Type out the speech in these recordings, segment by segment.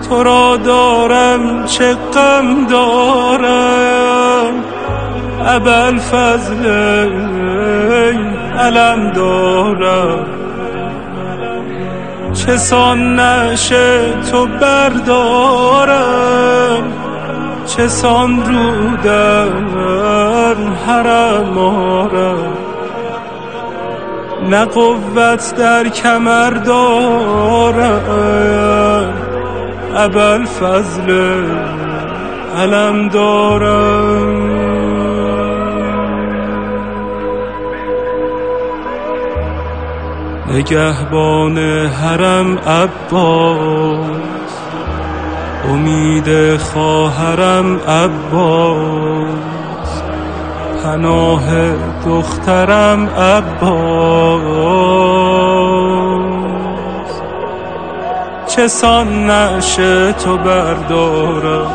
تو را دارم چه غم دارم، ابوالفضل علم دارم. چه سان نشه تو بردارم، چه سان رو در حرم آرم. نه قوت در کمر دارم، ابوالفضل علم دارم. نگهبان حرم عباس، امید خواهرم عباس، پناه دخترم عباس. چه سان نشه تو بردارم،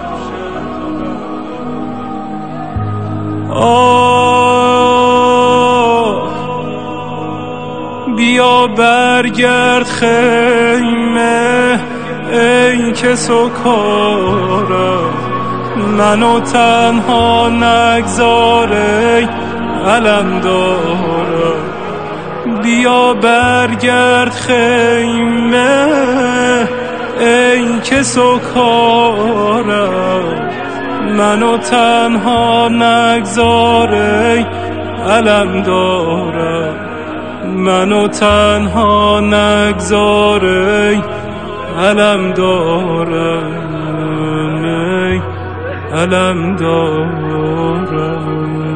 بیا برگرد خیمه ای که سکارم، منو تنها نگذار ای علم دارم. بیا برگرد خیمه ای که سکارم، منو تنها نگذار ای علم دارم. منو تنها نگذار ای علم دارم، ای علم دارم.